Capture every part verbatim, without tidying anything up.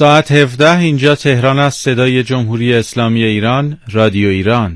ساعت هفده اینجا تهران است. صدای جمهوری اسلامی ایران، رادیو ایران.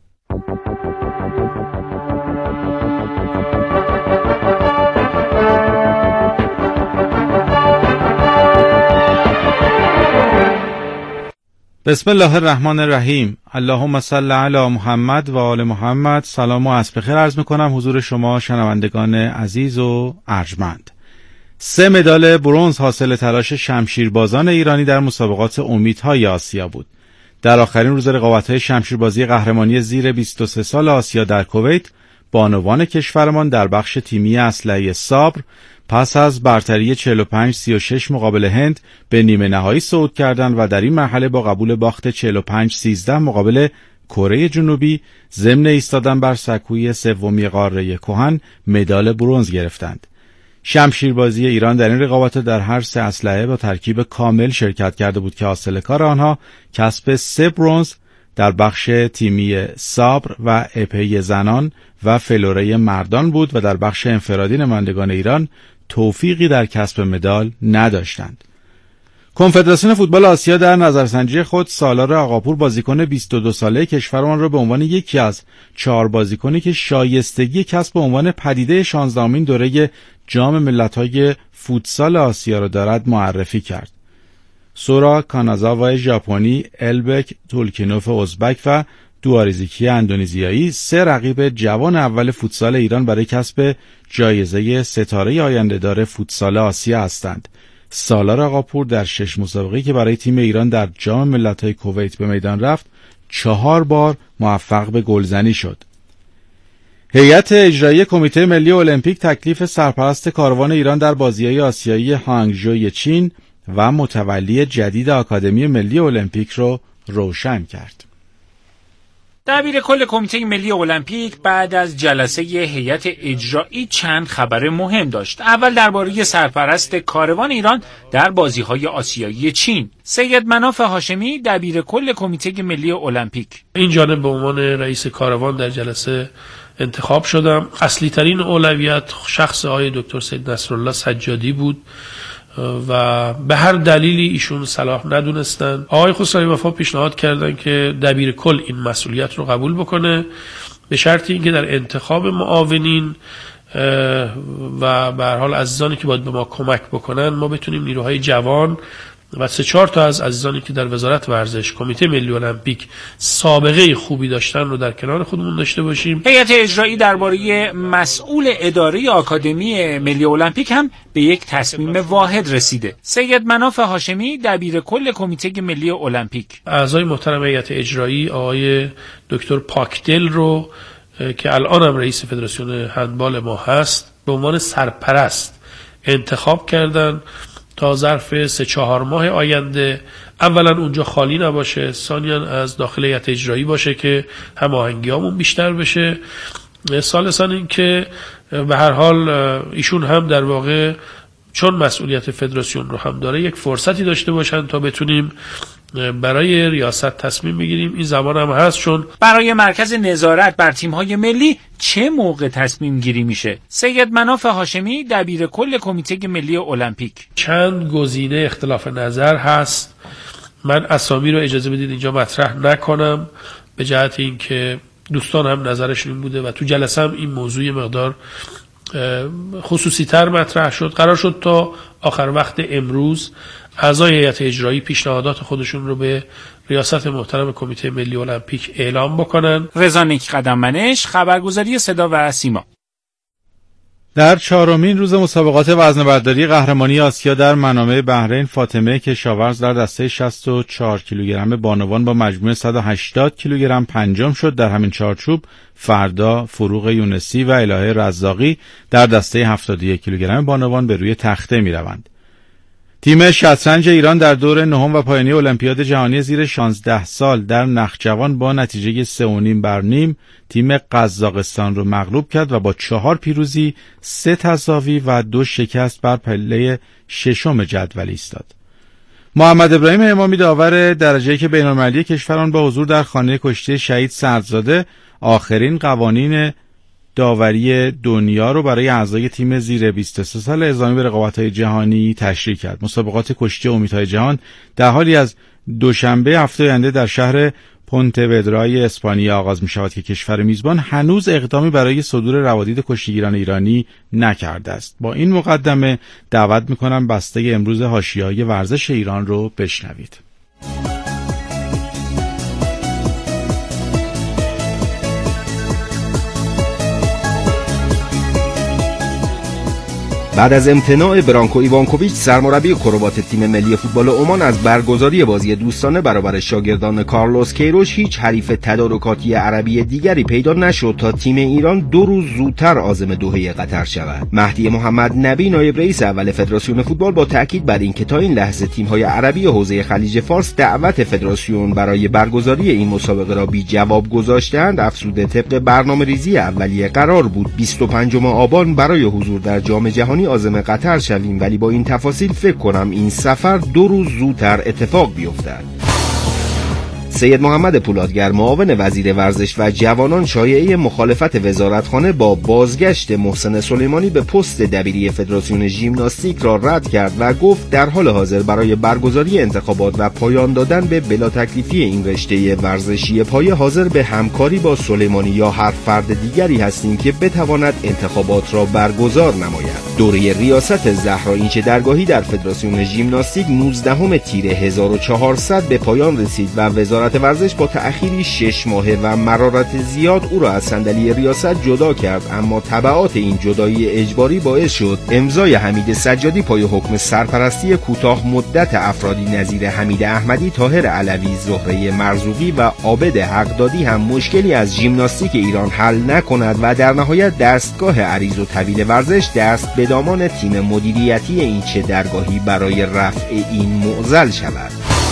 بسم الله الرحمن الرحیم. اللهم صل علی محمد و آل محمد. سلام و عصر بخیر عرض میکنم حضور شما شنوندگان عزیز و ارجمند. سه مدال برنز حاصل تلاش شمشیربازان ایرانی در مسابقات امیدهای آسیا بود. در آخرین روز رقابت‌های شمشیربازی قهرمانی زیر بیست و سه سال آسیا در کویت، بانوان کشورمان در بخش تیمی اسلحه صابر پس از برتری چهل و پنج سی و شش مقابل هند به نیمه نهایی صعود کردند و در این مرحله با قبول باخت چهل و پنج سیزده مقابل کره جنوبی ضمن ایستادن بر سکوی سومی قاره کهن مدال برنز گرفتند. شمشیربازی ایران در این رقابت در هر سه اسلحه با ترکیب کامل شرکت کرده بود که حاصل کار آنها کسب سه برنز در بخش تیمی صابر و اپی زنان و فلوره مردان بود و در بخش انفرادی نمایندگان ایران توفیقی در کسب مدال نداشتند. کنفدراسیون فوتبال آسیا در نظرسنجی خود سالار آقاپور بازیکن بیست و دو ساله کشورمان را به عنوان یکی از چهار بازیکنی که شایستگی کسب عنوان پدیده شانزدهمین دوره جام ملت‌های فوتسال آسیا را دارد معرفی کرد. سورا کانازاوا ژاپنی، البک تولکینوف ازبک و دواریزیکی اندونزیایی سه رقیب جوان اول فوتسال ایران برای کسب جایزه ستاره آینده‌دار فوتسال آسیا هستند. سالار آقاپور در شش مسابقه‌ای که برای تیم ایران در جام ملت‌های کویت به میدان رفت، چهار بار موفق به گلزنی شد. هیئت اجرایی کمیته ملی المپیک تکلیف سرپرست کاروان ایران در بازی‌های آسیایی هانگژو چین و متولی جدید آکادمی ملی المپیک را روشن کرد. دبیر کل کمیته ملی المپیک بعد از جلسه هیئت اجرایی چند خبر مهم داشت. اول درباره سرپرست کاروان ایران در بازی‌های آسیایی چین. سید مناف هاشمی دبیر کل کمیته ملی المپیک: این جانب به عنوان رئیس کاروان در جلسه انتخاب شدم. اصلی ترین اولویت شخص آقای دکتر سید نصرالله سجادی بود و به هر دلیلی ایشون صلاح ندونستن. آقای خسروی وفا پیشنهاد کردن که دبیر کل این مسئولیت رو قبول بکنه به شرطی اینکه در انتخاب معاونین و به هر حال عزیزانی که باید به ما کمک بکنن ما بتونیم نیروهای جوان و سه چهار تا از عزیزانی که در وزارت ورزش، کمیته ملی المپیک سابقه خوبی داشتن رو در کنار خودمون داشته باشیم. هیئت اجرایی درباره مسئول اداره آکادمی ملی المپیک هم به یک تصمیم واحد رسیده. سید مناف هاشمی دبیر کل کمیته ملی المپیک اعضای محترم هیئت اجرایی آقای دکتر پاکدل رو که الان هم رئیس فدراسیون هندبال ما هست به عنوان سرپرست انتخاب کردن تا ظرف سه چهار ماه آینده اولا اونجا خالی نباشه، ثانیاً از داخل هیئت اجرایی باشه که هماهنگیامون بیشتر بشه، ثالثاً این که به هر حال ایشون هم در واقع چون مسئولیت فدراسیون رو هم داره یک فرصتی داشته باشن تا بتونیم برای ریاست تصمیم بگیریم. این زمان هم هست. چون برای مرکز نظارت بر تیم‌های ملی چه موقع تصمیم گیری میشه؟ سید مناف هاشمی دبیر کل کمیته ملی المپیک: چند گزینه اختلاف نظر هست. من اسامی رو اجازه بدید اینجا مطرح نکنم به جهت اینکه دوستان هم نظرشون این بوده و تو جلسه هم این موضوع مقدار خصوصی تر مطرح شد. قرار شد تا آخر وقت امروز اعضای هیئت اجرایی پیشنهادات خودشون رو به ریاست محترم کمیته ملی المپیک اعلام بکنن. رضا نیک‌قدم‌منش، خبرگزاری صدا و سیما. در چهارمین روز مسابقات وزنه‌برداری قهرمانی آسیا در منامه بحرین، فاطمه کشاورز در دسته شصت و چهار کیلوگرم بانوان با مجموع صد و هشتاد کیلوگرم پنجم شد. در همین چارچوب فردا فروغ یونسی و الهه رزاقی در دسته هفتاد و یک کیلوگرم بانوان به روی تخته می‌روند. تیم شطرنج ایران در دور نهم و پایانی المپیاد جهانی زیر شانزده سال در نخجوان با نتیجه سه و نیم بر نیم تیم قزاقستان رو مغلوب کرد و با چهار پیروزی، سه تساوی و دو شکست بر پله ششم جدول ایستاد. محمد ابراهیم امامی داور درجه که بین‌المللی کشوران با حضور در خانه کشتی شهید سردزاده آخرین قوانین داوری دنیا رو برای اعضای تیم زیر بیست و سه سال اعزامی به رقابت‌های جهانی تشریح کرد. مسابقات کشتی امیدهای جهان در حالی از دوشنبه هفته آینده در شهر پونته‌ودرای اسپانیا آغاز می شود که کشور میزبان هنوز اقدامی برای صدور روادید کشتیگیران ایرانی نکرده است. با این مقدمه دعوت می کنم بسته امروز حاشیه‌های ورزش ایران رو بشنوید. بعد از امتناع برانکو ایوانکوویچ سرمربی کروات تیم ملی فوتبال عمان از برگزاری بازی دوستانه برابر شاگردان کارلوس کیروش، هیچ حریف تدارکاتی عربی دیگری پیدا نشد تا تیم ایران دو روز زودتر عازم دوحه قطر شود. مهدی محمد نبی نایب رئیس اول فدراسیون فوتبال با تاکید بر اینکه تا این لحظه تیم‌های عربی حوزه خلیج فارس دعوت فدراسیون برای برگزاری این مسابقه را بی جواب گذاشتند، افزوده طبق برنامه‌ریزی اولیه قرار بود بیست و پنجم آبان برای حضور در جام جهانی عازم قطر شویم، ولی با این تفاصیل فکر کنم این سفر دو روز زودتر اتفاق بیفتد. سید محمد پولادگر معاون وزیر ورزش و جوانان شایعه مخالفت وزارتخانه با بازگشت محسن سلیمانی به پست دبیری فدراسیون ژیمناستیک را رد کرد و گفت در حال حاضر برای برگزاری انتخابات و پایان دادن به بلا تکلیفی این رشته ورزشی پایه حاضر به همکاری با سلیمانی یا هر فرد دیگری هستیم که بتواند انتخابات را برگزار نماید. دوره ریاست زهرا اینچه درگاهی در فدراسیون ژیمناستیک نوزدهم تیر هزار و چهارصد به پایان رسید و وزارت ورزش با تأخیری شش ماهه و مرارت زیاد او را از صندلی ریاست جدا کرد، اما تبعات این جدایی اجباری باعث شد امضای حمید سجادی پای حکم سرپرستی کوتاه مدت افرادی نظیر حمید احمدی، طاهر علوی، زهره مرزوقی و عابد حقدادی هم مشکلی از ژیمناستیک ایران حل نکند و در نهایت دستگاه عریض و طویل ورزش دست به دامان تیم مدیریتی این چه درگاهی برای رفع این معضل شود.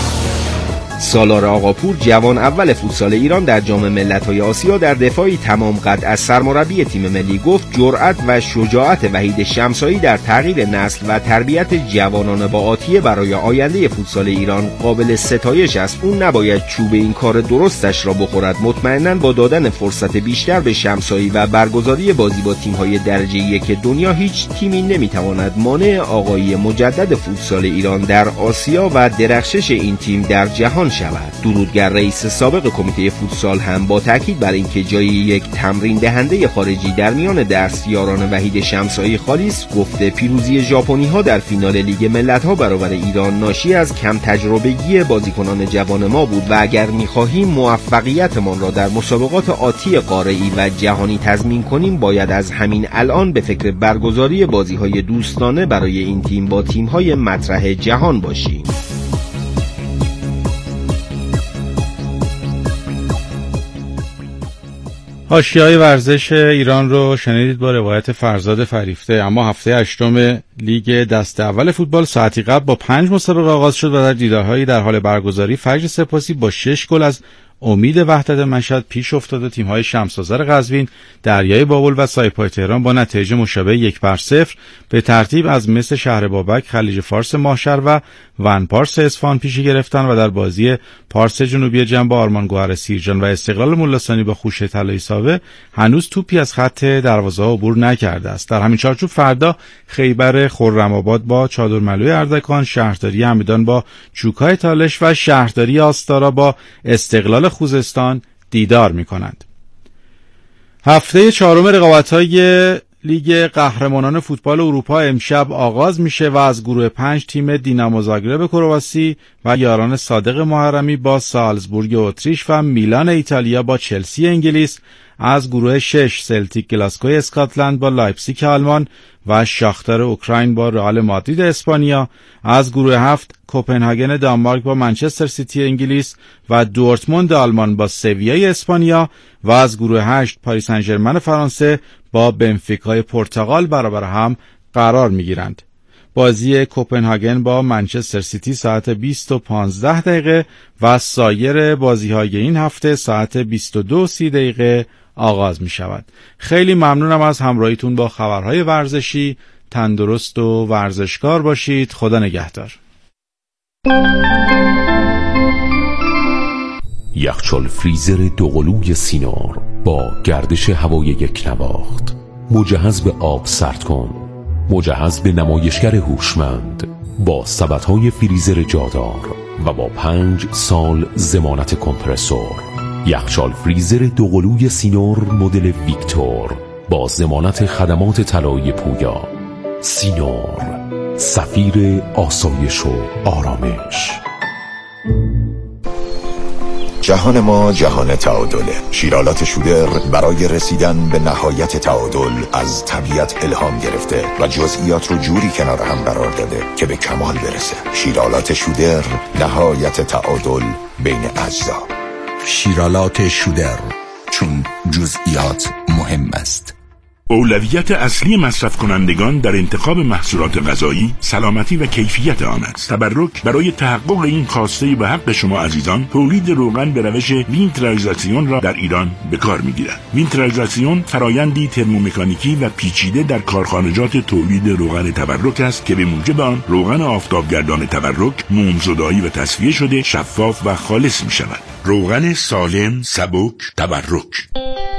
سالار آقاپور جوان اول فوتسال ایران در جام ملت‌های آسیا در دفاعی تمام قد از سرمربی تیم ملی گفت جرأت و شجاعت وحید شمسایی در تغییر نسل و تربیت جوانان با آتیه برای آینده فوتسال ایران قابل ستایش است. اون نباید چوب این کار درستش را بخورد. مطمئناً با دادن فرصت بیشتر به شمسایی و برگزاری بازی با تیم‌های درجه یک دنیا هیچ تیمی نمیتواند مانع آغازی مجدد فوتسال ایران در آسیا و درخشش این تیم در جهان شود. درودگر رئیس سابق کمیته فوتسال هم با تاکید بر اینکه جای یک تمرین دهنده خارجی در میان دستیاران وحید شمسایی خالی است، گفته پیروزی ژاپنی‌ها در فینال لیگ ملت‌ها برابر ایران ناشی از کم تجربگی بازیکنان جوان ما بود و اگر می‌خواهیم موفقیتمان را در مسابقات آتی قاره‌ای و جهانی تضمین کنیم باید از همین الان به فکر برگزاری بازی‌های دوستانه برای این تیم با تیم‌های مطرح جهان باشیم. حاشیه‌های ورزش ایران رو شنیدید با روایت فرزاد فریفته. اما هفته هشتم لیگ دست اول فوتبال ساعتی قبل با پنج مسابقه آغاز شد و در دیدارهایی در حال برگزاری فجر سپاسی با شش گل از امید وحدت مشهد پیش افتاد. تیم‌های شمس‌آذر قزوین، دریای بابل و سایپای تهران با نتایج مشابه یک بر صفر به ترتیب از مس شهر بابک، خلیج فارس ماهشهر و ون پارس اصفهان پیشی گرفتند و در بازی پارس جنوبی جنب آرمان گوهر سیرجان و استقلال ملاثانی با خوشه طلایی ساوه هنوز توپی از خط دروازه عبور نکرده است. در همین چارچوب فردا خیبر خرم‌آباد با چادرملوی اردکان، شهرداری همدان با چوکای تالش و شهرداری آستارا با استقلال خوزستان دیدار می‌کنند. هفته چهارم رقابت‌های لیگ قهرمانان فوتبال اروپا امشب آغاز میشه و از گروه پنج تیم دینامو زاگرب کرواسی و یاران صادق محرمی با سالزبورگ اتریش و میلان ایتالیا با چلسی انگلیس، از گروه شش سلتیک گلاسکوی اسکاتلند با لایپزیگ آلمان و شاختار اوکراین با رئال مادرید اسپانیا، از گروه هفت کوپنهاگن دانمارک با منچستر سیتی انگلیس و دورتموند آلمان با سویای اسپانیا و از گروه هشت پاریس سن ژرمن فرانسه با بنفیکای پرتغال برابر هم قرار میگیرند. بازی کوپنهاگن با منچستر سیتی ساعت بیست و پانزده دقیقه و سایر بازی‌های این هفته ساعت بیست و دو و سی دقیقه آغاز می شود. خیلی ممنونم از همراهیتون با خبرهای ورزشی. تندرست و ورزشکار باشید. خدا نگهدار. یخچال فریزر دوقلوی سینار با گردش هوای یک نواخت. مجهز به آب سرد کن. مجهز به نمایشگر هوشمند با سبدهای فریزر جادار و با پنج سال ضمانت کمپرسور. یخچال فریزر دوقلوی سینور مدل ویکتور با ضمانت خدمات طلایی پویا. سینور، سفیر آسایش و آرامش. جهان ما جهان تعادله. شیرالات شودر برای رسیدن به نهایت تعادل از طبیعت الهام گرفته و جزئیات رو جوری کنار هم قرار داده که به کمال برسه. شیرالات شودر، نهایت تعادل بین اجزا. شیرالات شودر، چون جزئیات مهم است. اولویت اصلی مصرف کنندگان در انتخاب محصولات غذایی سلامتی و کیفیت آن است. تبرک برای تحقق این خواسته به حق شما عزیزان، تولید روغن به روش وینترالایزاسیون را در ایران به کار می‌گیرد. وینترالایزاسیون فرایندی ترمومکانیکی و پیچیده در کارخانجات تولید روغن تبرک است که به موجب آن روغن آفتابگردان تبرک مومزدایی و تصفیه شده شفاف و خالص می‌شود. روغن سالم، سبک، تبرک.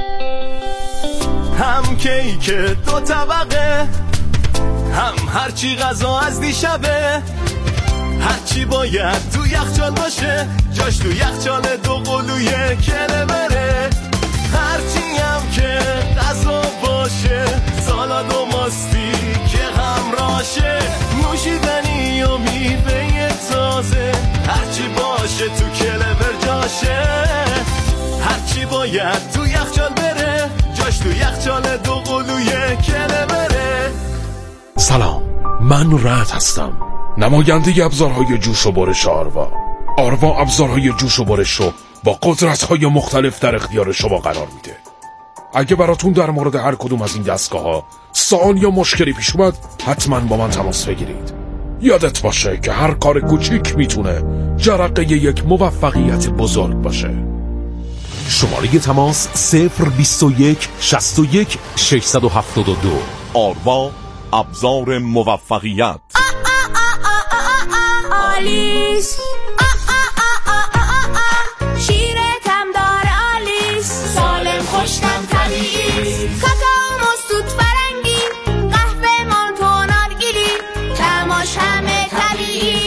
هم کیک دو طبقه، هم هرچی غذا از دیشبه، هرچی باید تو یخچال باشه، جاش تو یخچال دو قلوی کله بره. هرچی هم که غذا باشه، سالاد و ماستی که همراشه، نوشیدنی و میوه تازه، هرچی باشه تو کله بر جاشه. هرچی باید تو یخچال بره، جاش تو یخچال دو قلوی کله بره. سلام، من رعد هستم، نماینده ابزارهای جوش و برش آروا. آروا ابزارهای جوش و برش رو با قدرت‌های مختلف در اختیار شما قرار میده. اگه براتون در مورد هر کدوم از این دستگاه‌ها سوال یا مشکلی پیش اومد، حتما با من تماس بگیرید. یادت باشه که هر کار کوچیک میتونه جرقه یک موفقیت بزرگ باشه. شماره تماس صفر بیست و یک شصت و یک ششصد و هفتاد و دو. آروا، ابزار موفقیت. آلیس شیرت هم داره آلیس، سالم خوشتم طبیعی، کاکائو مستوت فرنگی، قهوه مانتو نارگیلی، تماش همه طبیعی.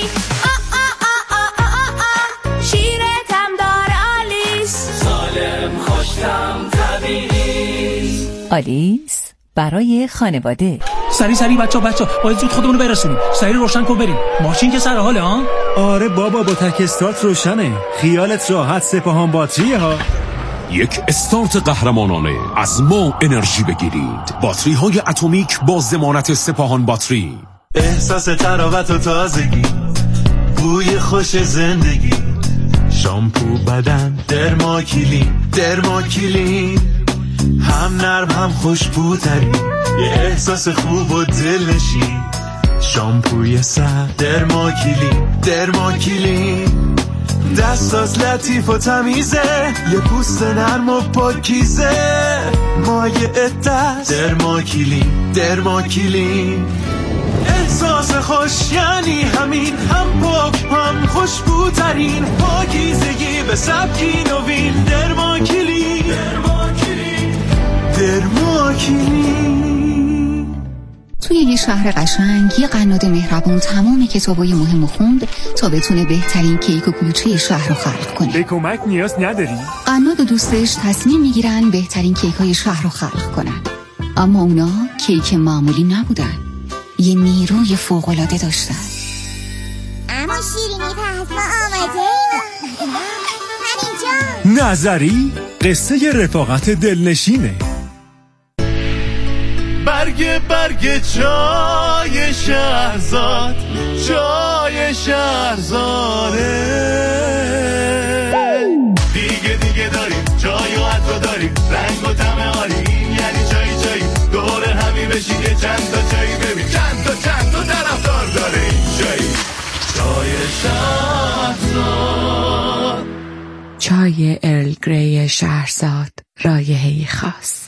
شیرت هم داره آلیس، سالم خوشتم طبیعی. آلیس برای خانواده. سری سری بچا بچا باید زود خودمونو برسونیم. سری روشن کن بریم. ماشین که سر حاله ها؟ آره بابا، با تک استارت روشنه. خیالت راحت، سپاهان باتریه ها. یک استارت قهرمانانه از ما انرژی بگیرید. باتری های اتمیک با ضمانت سپاهان باتری. احساس تراوت و تازگی، بوی خوش زندگی، شامپو بدن درماکیلین، درماکیلین، هم نرم هم خوشبوترین، یه احساس خوب و دلنشین. شامپوی سر درماکیلین، درماکیلین، دستاش لطیف و تمیزه، یه پوست نرم و پاکیزه، مایع دست درماکیلین، درماکیلین. احساس خوش یعنی همین، هم پاک هم خوشبوترین، پاکیزگی به سبکی نوین. درماکیلین، درماکیلین، درماکیلین. توی یه شهر قشنگ یه قناد مهربون تمام کتابای مهم خوند تا بتونه بهترین کیک و کلوچه شهر رو خلق کنه. به کمک نیاز نداری؟ قناد و دوستش تصمیم میگیرن بهترین کیک های شهر رو خلق کنن، اما اونا کیک معمولی نبودن، یه نیروی فوق‌العاده داشتن. اما شیرینی پس ما آماده ایم. همینجا نظری قصه رفاقت دلنشینه. برگ برگ چای شهرزاد، چای شهرزاده. دیگه دیگه داریم چای و عطر داریم، رنگ و طعم عالی، این یعنی چای چای. دور همی بشین یه چند تا چای ببین، چند تا چند تا طرفدار داره این چای. چای شهرزاد، چای ارل گری شهرزاد، رایحه‌ای خاص.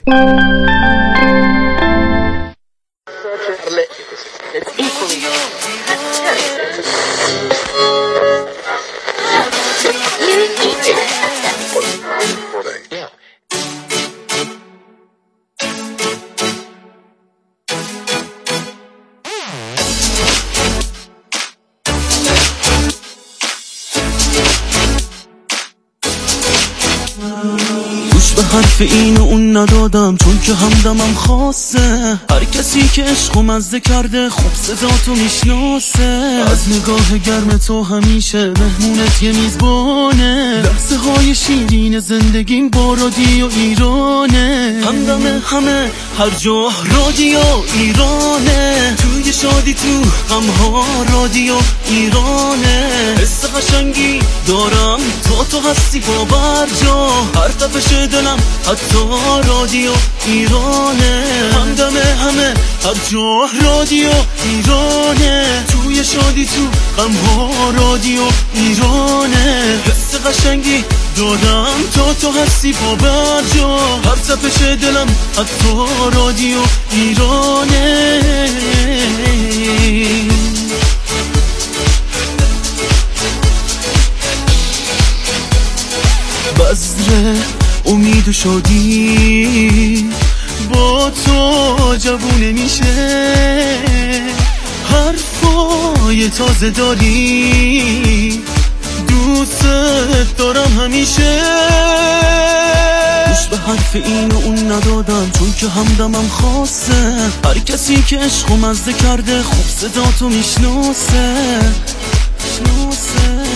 گوش به حرف این و اون ندادم چون که همدمم خاصه. هر کسی که عشق و مزه کرده خوب صداتو میشناسه. از نگاه گرم تو همیشه مهمونت یه میزبانه. لحظه های شیرین زندگیم با رادیو ایرانه. همدم همه هر جا رادیو ایرانه. توی شادی تو غم ها رادیو ایرانه. حس قشنگی دارم تو تو هستی باور جا. هر تپش دلم حتی رادیو ایرانه. همدم همه هر جا رادیو ایرانه. توی شادی تو غم ها رادیو ایرانه. حس قشنگی دارم تو تو هستی باور جا. هر تپش دلم حتی رادیو ایرانه. بذر امید و شادی با تو جوونه میشه. حرفای تازه داری دوست دارم همیشه. گوش به حرف این و اون ندادم چون که همدمم خاصه. هر کسی که عشق و مزه کرده خوب صداتو میشناسه. میشناسه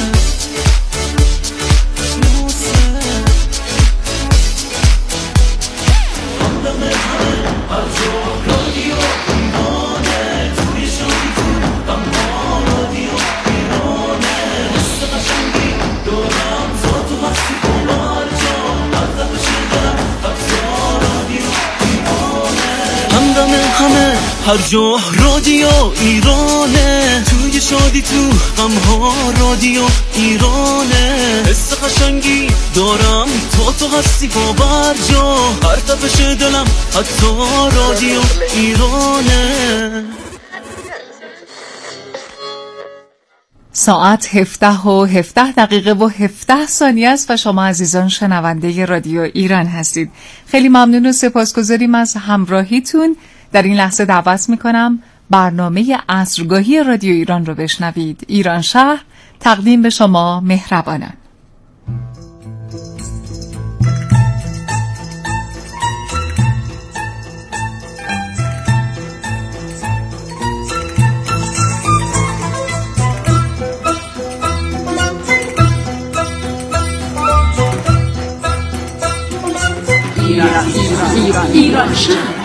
همه هر جا رادیو ایرانه. توی شادی تو غم ها رادیو ایرانه. حس قشنگی دارم تو تو هستی باور جا. هر تپش دلم حتی رادیو ایرانه. ساعت هفده و هفده دقیقه و هفده ثانیه است و شما عزیزان شنونده رادیو ایران هستید. خیلی ممنون و سپاسگزاریم از همراهیتون. در این لحظه دعوت میکنم برنامه عصرگاهی رادیو ایران رو بشنوید. ایران شهر تقدیم به شما مهربانان. ایران ایران ایران ایران شهر.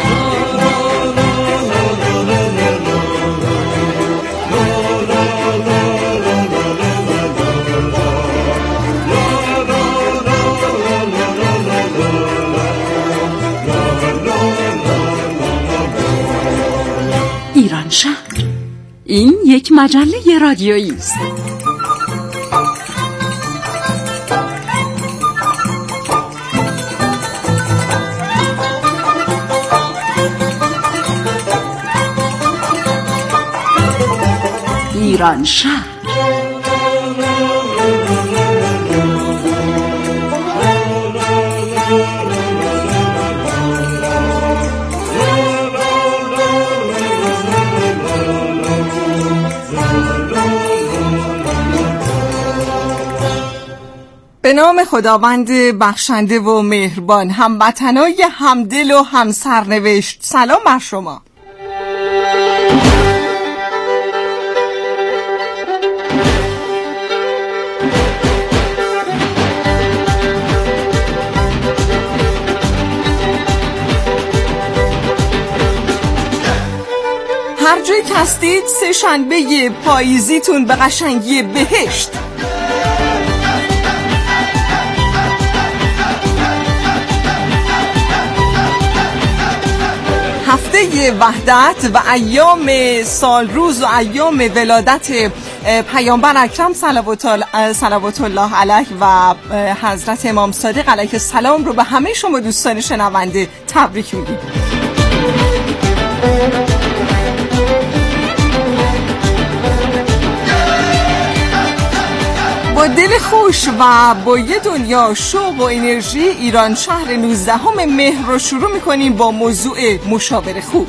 ایران شهر، این یک مجله رادیویی است. ایران شهر به نام خداوند بخشنده و مهربان. هموطنای همدل و همسرنوشت، سلام بر شما. هر جایی که هستید سه شنبه پاییزیتون به قشنگی بهشت. هفته وحدت و ایام سال روز و ایام ولادت پیامبر اکرم صلوات الله علیه و حضرت امام صادق علیه السلام رو به همه شما دوستان شنونده تبریک میگیم. با دل خوش و با یه دنیا شوق و انرژی ایران شهر نوزدهم مهر رو شروع میکنیم با موضوع مشاور خوب.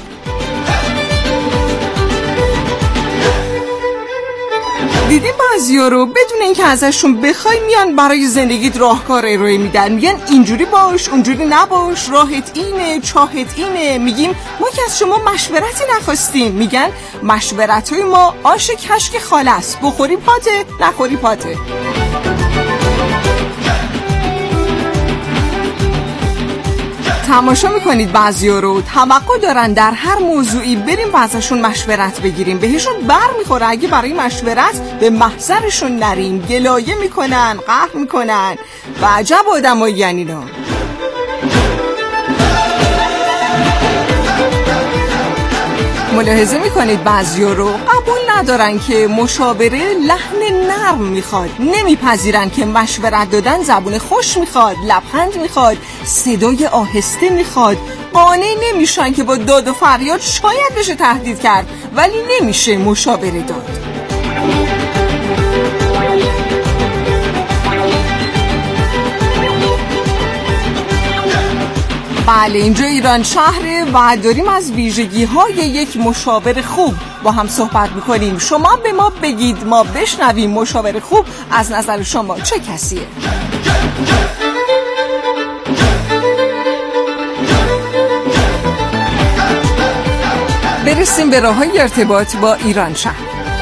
دیدیم بعضیا رو بدون اینکه ازشون بخوای میان برای زندگیت راهکار ارائه میدن، میگن اینجوری باش اونجوری نباش، راهت اینه چاهت اینه. میگیم ما که از شما مشورتی نخواستیم، میگن مشورت‌های ما آش کشک خاله است، بخوری پاته نخوری پاته. تماشا میکنید بعضیا رو توقع دارن در هر موضوعی بریم و ازشون مشورت بگیریم، بهشون بر میخوره اگه برای مشورت به محضرشون نریم، گلایه میکنن، قهر میکنن و عجب آدمایی یعنی اینا. ملاحظه میکنید بعضیا رو قبول ندارن که مشاوره لحن نرم میخواد، نمیپذیرن که مشورت دادن زبون خوش میخواد، لبخند میخواد، صدای آهسته میخواد. قانع نمیشن که با داد و فریاد شاید بشه تهدید کرد ولی نمیشه مشاوره داد. بله اینجا ایران شهره و داریم از ویژگی های یک مشاور خوب با هم صحبت میکنیم. شما به ما بگید ما بشنویم مشاور خوب از نظر شما چه کسیه؟ برسیم به راه‌های ارتباط با ایران شهر.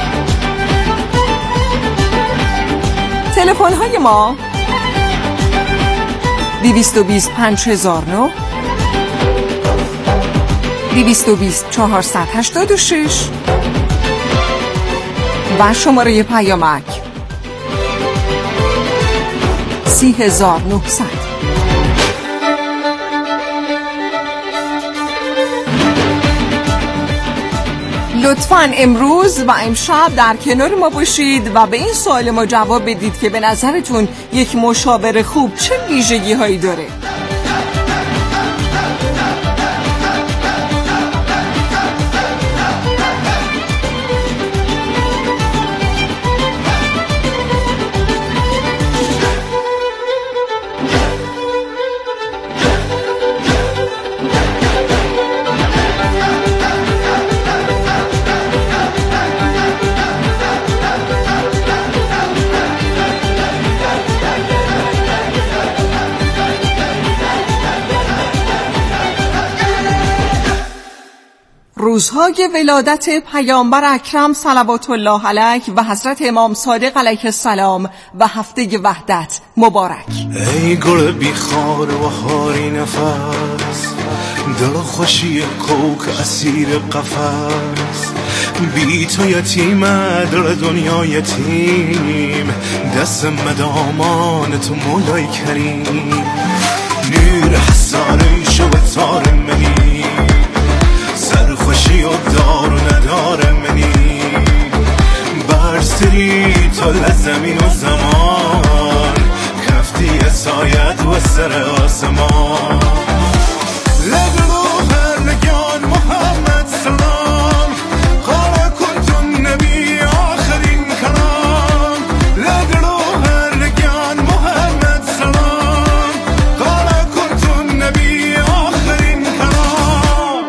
تلفن های ما دویست و بیست پنج هزار و نه، دویست و بیست چهارصد و هشتاد و شش و شماره پیامک سی هزار و نهصد. لطفاً امروز و امشب در کنار ما باشید و به این سوال ما جواب بدید که به نظرتون یک مشاور خوب چه ویژگی هایی داره؟ روزهای ولادت پیامبر اکرم صلوات الله علیه و حضرت امام صادق علیه السلام و هفته وحدت مبارک. ای گل بیخار و هاری نفس، دل خوشی کوک اسیر قفس، بی تو یتیم دل دنیا یتیم، دست مدامان تو مولای کریم، نور حسانی شو تار منی، سرخوشی و دار و ندار منی، برسری تو لزمین و زمان، کفتی ساید و سر آسمان، لگلو هر لگان محمد سلام، قال کنتم نبی آخرین کلام، لگلو هر لگان محمد سلام، قال کنتم نبی آخرین کلام.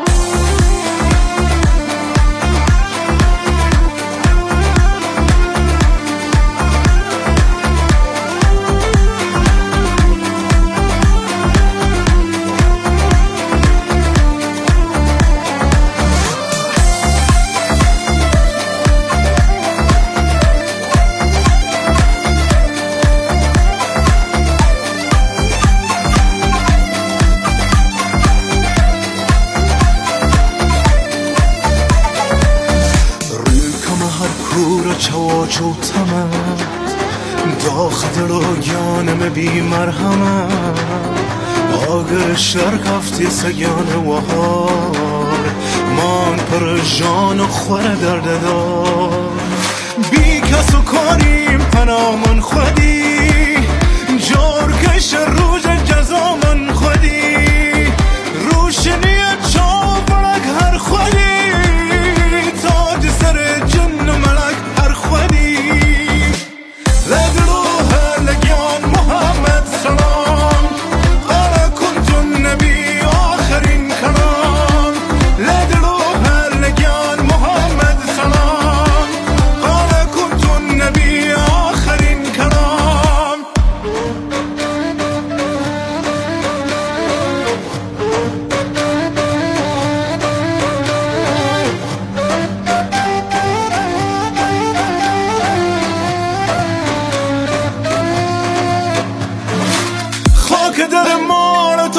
چو تمام داخل رو گانم بی مرهمه، آگر شرک هفتی سگان وهار، من پر جان و خور درد دار، بی کس و کاریم پنامن خودی، جارکش روز جزا من خودی، روشنیت چاپرک هر خودی، تاج سر جن و ملک هر خودی، لگلوه لگیان محمد سلام، قال کنتم نبی آخرین کلام، لگلوه لگیان محمد سلام، قال کنتم نبی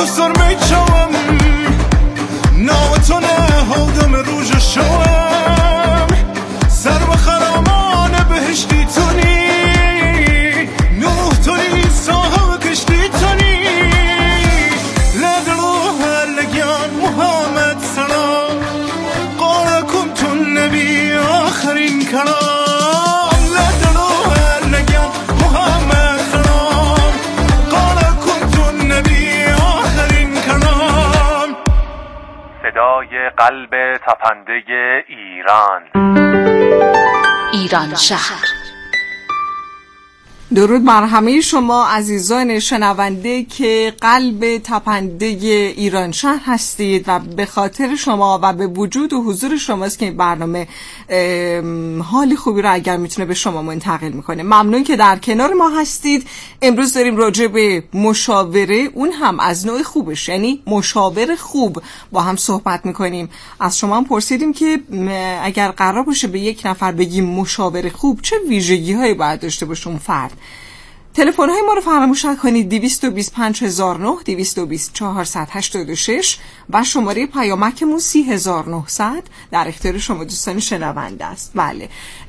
تو سرمه چوم نام تو نهادم روژ شوم سر به خرامان بهشتی تونی نوح تونی صاحب کشتی تونی لدلو هلگیان محمد سلام قال کنتون نبی آخرین کلام لدلو هلگیان محمد سلام قال کنتون نبی آخرین کلام. صدای قلب تپنده ایران، ایران شهر. درود بر همه شما عزیزان شنونده که قلب تپنده ایران شهر هستید و به خاطر شما و به وجود و حضور شماست که این برنامه حالی خوبی رو اگر میتونه به شما منتقل میکنه. ممنون که در کنار ما هستید. امروز داریم راجع به مشاوره، اون هم از نوع خوبش، یعنی مشاور خوب با هم صحبت میکنیم. از شما هم پرسیدیم که اگر قرار باشه به یک نفر بگیم مشاور خوب چه ویژگی هایی باید داشته باشه اون فرد. تلفن های ما رو فراموش نکنید: دویست و بیست و پنج هزار و نه، دویست و بیست چهارصد و هشتاد و شش و شماره پیامکمون سی هزار و نهصد در اختیار شما دوستان شنونده است. بله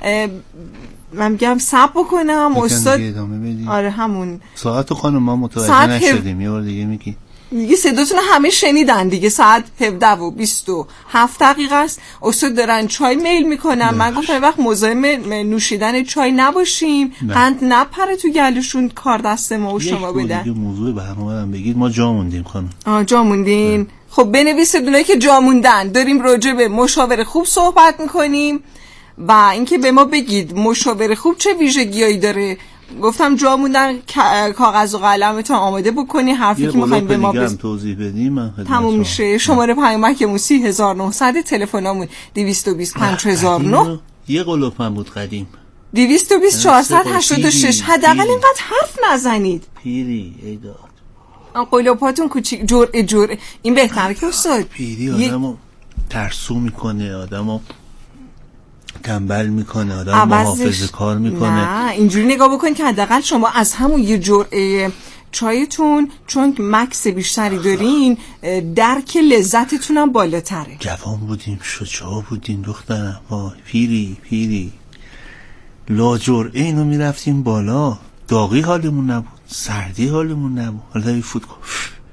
من میگم صبر بکنم استاد. آره همون ساعت خانم ما متوجه نشدیم، یه بار دیگه میگی. دیگه صداتون همه شنیدن دیگه. ساعت هفده و بیست و هفت دقیقه است. استاد دارن چای میل میکنن. من گفتم وقت مزاحم نوشیدن چای نباشیم، قند نپره تو گلوشون کار دست ما و شما بدن. دیگه موضوع برنامه‌ام بگید. ما جا موندیم خانم. آه جا موندین. خب بنویسید اونایی که جا موندن. داریم راجع به مشاور خوب صحبت میکنیم و اینکه به ما بگید مشاور خوب چه ویژگیایی داره. گفتم جا موندن کاغذ و قلمتون آماده بکنی، حرفی که میخوایم به ما بز... توضیح بدیم من تموم میشه. شماره پیامکمون سی هزار و نهصد، تلفنمون دویست و بیست و پنج هزار و نه. یه قلوپم بود قدیم. دویست و بیست چهارصد و هشتاد و شش. حداقل اینقدر حرف نزنید. پیری ای داد. قلوپاتون کوچیک جرعه جرعه. این بهتره که استاد. پیری آدمو ی... ترسو میکنه، آدمو تنبل میکنه، آدم محافظه کار میکنه. نه اینجوری نگاه بکن که حداقل شما از همون یه جرعه چایتون چون مکس بیشتری دارین درک لذتتون هم بالاتره. جوان بودیم، شجاع بودیم دخترم. وای پیری پیری لا جرعه اینو میرفتیم بالا. داغی حالمون نبود، سردی حالمون نبود. حالا این فوت کن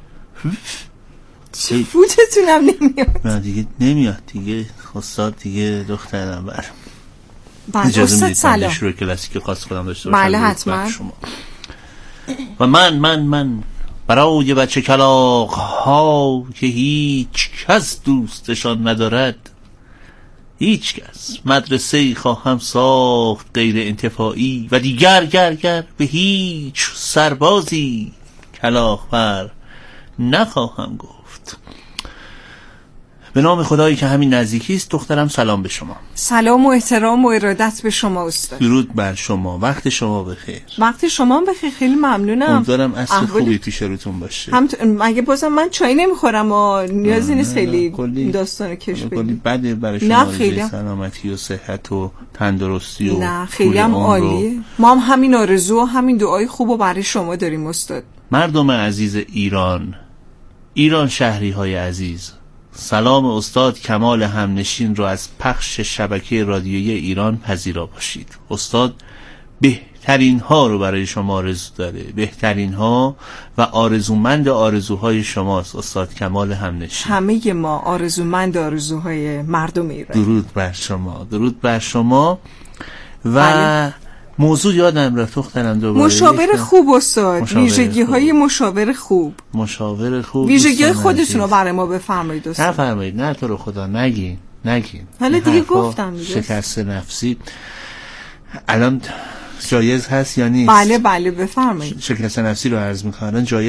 فوتتون هم نمیاد. نه دیگه نمیاد دیگه. استاد دیگه دخترم بر اجازه میدید من شروع کلاسیک خاص خودم داشته باشم؟ بله حتما. و من من من برای بچه کلاغ ها که هیچ کس دوستشان ندارد، هیچ کس مدرسه خواهم ساخت غیر انتفاعی و دیگر گر گر به هیچ سربازی کلاغ بر نخواهم گفت. به نام خدایی که همین نزدیکی است دخترم سلام به شما. سلام و احترام و ارادت به شما استاد. درود بر شما. وقت شما بخیر. وقت شما بخیر. خیلی ممنونم. امیدوارم اصل احوال... خوبی پیش روتون باشه. هم ت... مگه بازم من چای نمیخورم و نیازی نیست خیلی داستان کش بدیم. کلی بده برای شما. خیلی سلامتی و صحت و تندرستی و نه خیلی هم عالیه. ما هم همین آرزو و همین دعای خوبو برای شما داریم استاد. مردم عزیز ایران، ایران شهری های عزیز، سلام استاد کمال همنشین را از پخش شبکه رادیویی ایران پذیرا باشید. استاد بهترین ها رو برای شما آرزو داره، بهترین ها و آرزومند آرزوهای شماست استاد کمال همنشین. همه ما آرزومند آرزوهای مردم ایران. درود بر شما، درود بر شما. و بله. موضوع یادم رفت دخترم دوباره. مشاور خوب استاد، ویژگی های مشاور خوب. مشاور خوب ویژگی های خودتون رو برای ما بفرمایید استاد. نفرمایید، نه تو رو خدا نگین نگین. حالا دیگه گفتم دیگه. شکست نفسی الان جایز هست یا نیست؟ بله بله بفرمایید. شکست نفسی رو عرض می‌کنم جایز